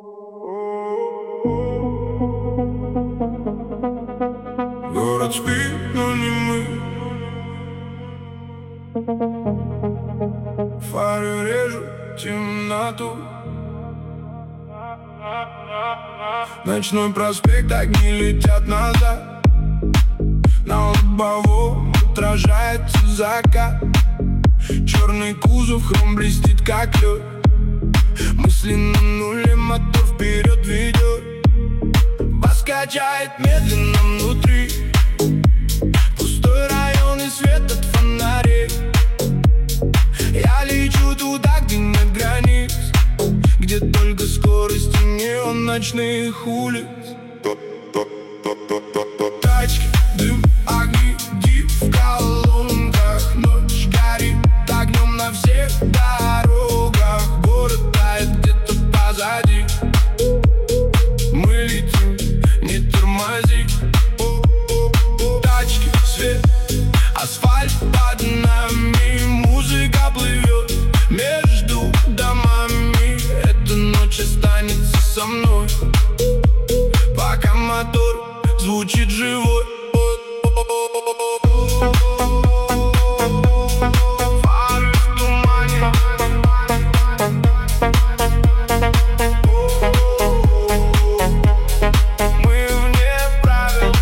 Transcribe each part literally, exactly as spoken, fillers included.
Город спит, но не мы. Фары режут темноту. Ночной проспект, огни летят назад. На лобовом отражается закат. Черный кузов, хром блестит как лед. Мысли на нуле, мотор вперед ведет. Вас качает медленно внутри. Пустой район и свет от фонарей. Я лечу туда, где нет границ, где только скорость и неон ночных улиц. Тачки, дым, огни, дип в колонках. Ночь горит огнем на всех дорогах. Город тает где-то позади. Мы летим, не тормози. Тачки, свет, асфальт под нами. Музыка плывет между домами. Эта ночь останется со мной, пока мотор звучит живой. Фары в тумане. Мы вне правил.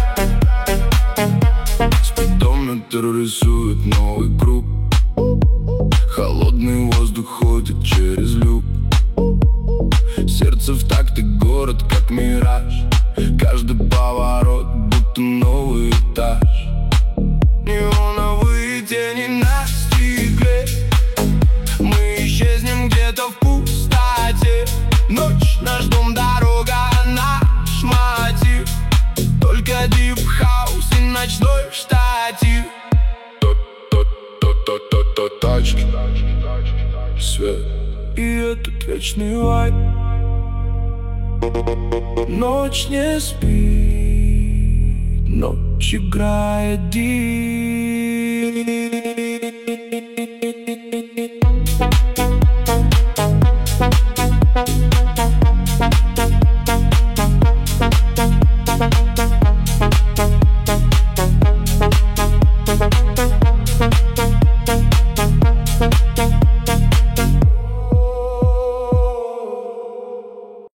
Спидометр рисует новый круг. Холодный воздух ходит через люк. Сердце в такт и город как мираж. Каждый поворот будто новый этаж. Неоновые тени на стекле. Мы исчезнем где-то в пустоте. Ночь, наш дом, дорога, наш мотив. Только дип-хаус и ночной штатив. То-то-то-то-то тачки, свет и этот вечный вайб. Ночь не спит, ночь играет дип.